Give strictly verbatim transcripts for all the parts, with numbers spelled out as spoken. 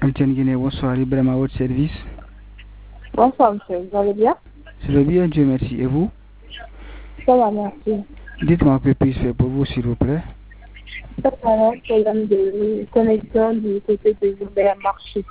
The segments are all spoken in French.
M T N Guinée, bonsoir, Ibrahim à votre service. Bonsoir, monsieur. Vous allez bien? Je vais bien, Dieu merci. Et vous? Ça va, merci. Dites-moi que puis-je faire pour vous, s'il vous plaît? Ça va, un problème de connexion du côté de Gilbert Marché.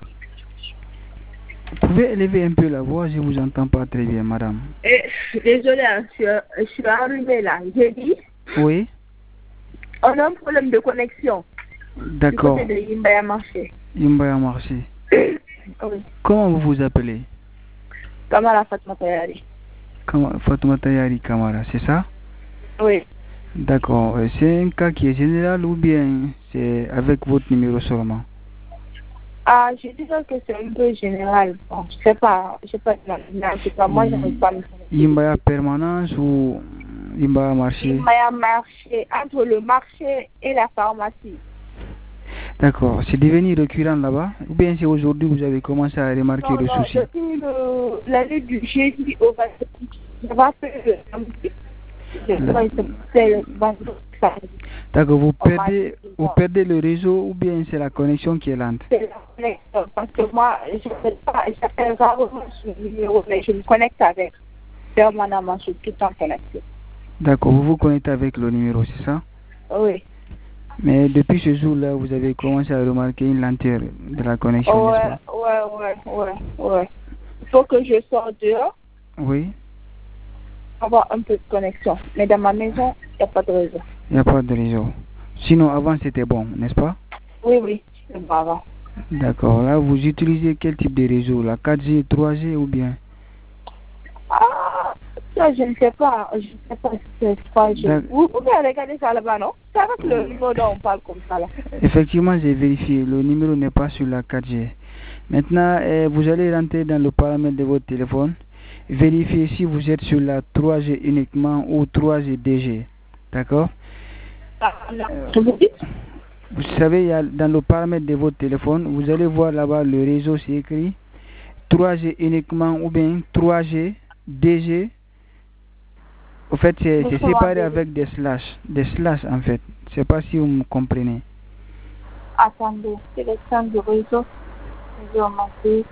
Vous pouvez élever un peu la voix, je ne vous entends pas très bien, madame. Et, désolé, hein, je, suis- je suis arrivée là. J'ai dit, Oui? on a un problème de connexion D'accord. du côté de Gilbert Marché. Imbaya Marché. Oui. Comment vous vous appelez? Kamala Fatma Tayari. Kama- Fatoumata Yari Kamara, c'est ça? Oui. D'accord. Euh, C'est un cas qui est général ou bien c'est avec votre numéro seulement? Ah, je dirais que c'est un peu général. Bon, je sais pas, je sais pas, mais en tout cas, moi, je n'arrive pas à me connecter. Imbaya permanence ou Imbaya Marché? Gilbert Marché, entre le marché et la pharmacie. D'accord. C'est devenu récurrent là-bas? Ou bien c'est aujourd'hui que vous avez commencé à remarquer Non, le non, souci? depuis le- l'année du jeudi au vendredi, je rappelle le samedi. Je Le- crois que c'est le vendredi, samedi. D'accord. Vous On m'a perdez, dit, vous bon, perdez le réseau ou bien c'est la connexion qui est lente? c'est la connexion. Parce que moi, je ne sais pas, j'appelle rarement sur le numéro, mais je me connecte avec. Permanemment, je suis tout le temps connecté. D'accord. Vous vous connectez avec le numéro, c'est ça? Oui. Mais depuis ce jour-là, vous avez commencé à remarquer une lenteur de la connexion, n'est-ce Ouais, pas? ouais, ouais, ouais, ouais. Il faut que je sorte dehors Oui. pour avoir un peu de connexion. Mais dans ma maison, il n'y a pas de réseau. Il n'y a pas de réseau. Sinon, avant, c'était bon, n'est-ce pas? Oui, oui, c'est bon avant. D'accord. Là, vous utilisez quel type de réseau? La quatre G, trois G ou bien? Ah, ça, je ne sais pas. Je ne sais pas si c'est trois G. D'ac- Vous pouvez regarder ça là-bas, non? C'est avec le numéro dont on parle comme ça, là. Effectivement, j'ai vérifié. Le numéro n'est pas sur la quatre G. Maintenant, euh, vous allez rentrer dans le paramètre de votre téléphone. Vérifiez si vous êtes sur la trois G uniquement ou trois G D G. D'accord? Ah, non. Vous dites? Vous savez, il y a, dans le paramètre de votre téléphone, vous allez voir là-bas le réseau, c'est écrit trois G uniquement ou bien trois G D G. En fait, c'est c'est séparé avec des slash. Des slash, en fait. Je ne sais pas si vous me comprenez. Attendez, sélection du réseau. Géométrique.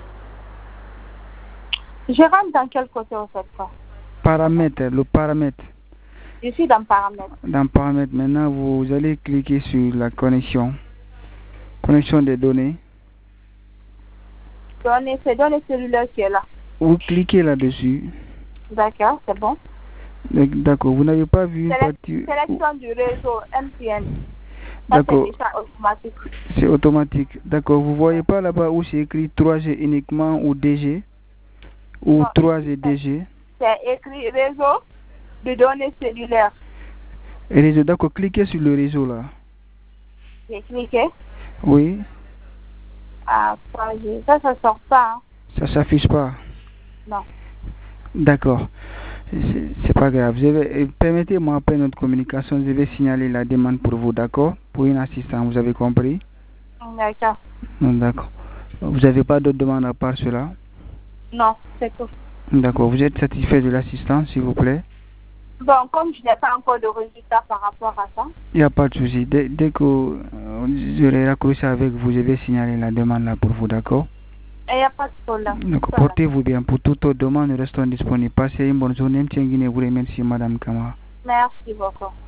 Je rentre dans quel côté, en fait, quoi? Paramètre, le paramètre. Je suis dans paramètres. Dans paramètres, maintenant, vous allez cliquer sur la connexion. Connexion des données. Données, c'est données cellulaires qui est là. Vous cliquez là-dessus. D'accord, c'est bon. D'accord, vous n'avez pas vu une Sélec- partie. Sélection du réseau M T N. D'accord, Ça, c'est automatique. c'est automatique. D'accord, vous voyez pas là-bas où c'est écrit trois G uniquement ou D G ou Non, trois G D G. C'est écrit réseau de données cellulaires. Réseau, d'accord, cliquez sur le réseau là. J'ai cliqué. Oui, Ah, trois G. Ça, ça sort pas. Hein. ça s'affiche pas. Non. D'accord, c'est c'est pas grave. Je vais, euh, permettez-moi après notre communication, je vais signaler la demande pour vous, d'accord? Pour une assistance, vous avez compris? D'accord. Non, d'accord. Vous n'avez pas d'autres demandes à part cela? Non, c'est tout. D'accord, vous êtes satisfait de l'assistance, s'il vous plaît? Bon, comme je n'ai pas encore de résultats par rapport à ça. Il n'y a pas de souci. Dès, dès que euh, j'aurai raccroché avec vous, je vais signaler la demande là pour vous, d'accord? Il n'y a pas de problème. Donc, portez-vous bien. Pour toute autre demande, nous restons disponibles. Passez une bonne journée. M. Guinée vous remercie, Madame Kamara. Merci beaucoup.